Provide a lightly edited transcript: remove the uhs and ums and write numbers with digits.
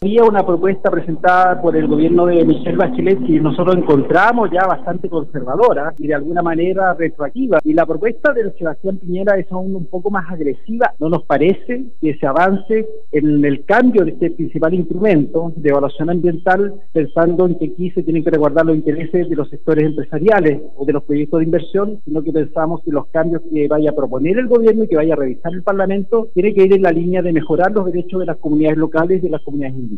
Había una propuesta presentada por el gobierno de Michelle Bachelet que nosotros encontramos ya bastante conservadora y de alguna manera retroactiva. Y la propuesta del Sebastián Piñera es aún un poco más agresiva. No nos parece que se avance en el cambio de este principal instrumento de evaluación ambiental, pensando en que aquí se tienen que resguardar los intereses de los sectores empresariales o de los proyectos de inversión, sino que pensamos que los cambios que vaya a proponer el gobierno y que vaya a revisar el Parlamento tiene que ir en la línea de mejorar los derechos de las comunidades locales y de las comunidades indígenas.